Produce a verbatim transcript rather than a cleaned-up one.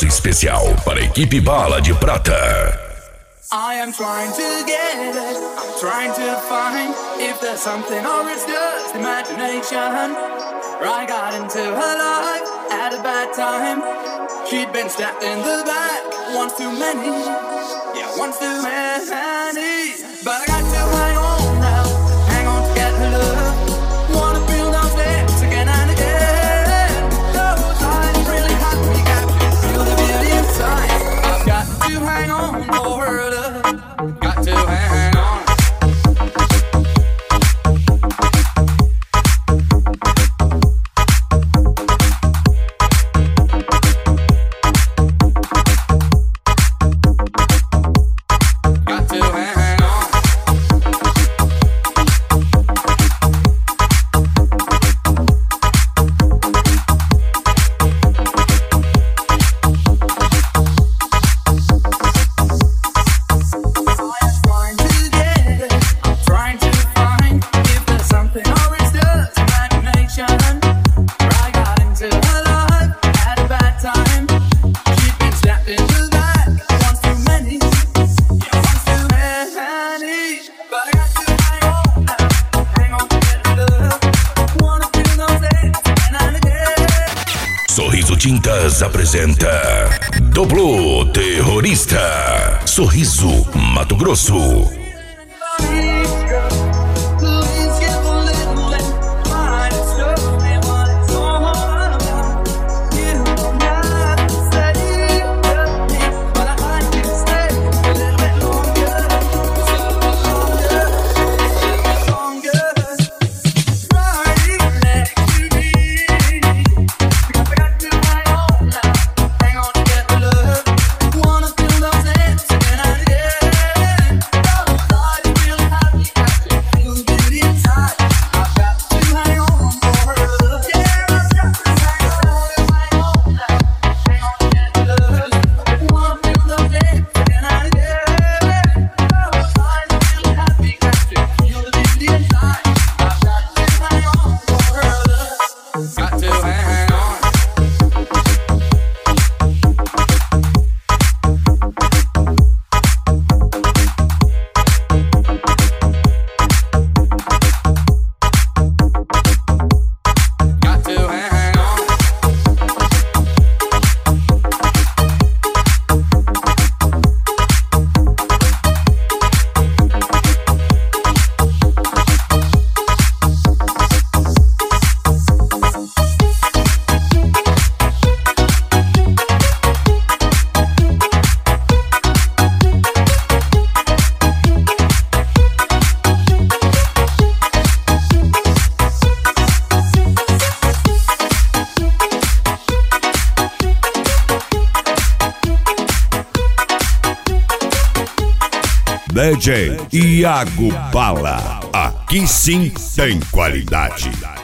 abraço especial para a equipe Bala de Prata. I am trying to get it, I'm trying to find if there's something or it's just imagination. I got into her life at a bad time. She'd been stabbed in the back once too many, yeah, once too many. But I got to hang on now, hang on to get her love. Wanna feel those lips again and again. Those eyes really have me captured, feel the beauty inside. I've got to hang on for her love, got to hang on. Sorriso Tintas apresenta Duplo Terrorista. Sorriso Mato Grosso. D J Iago Bala, aqui sim tem qualidade.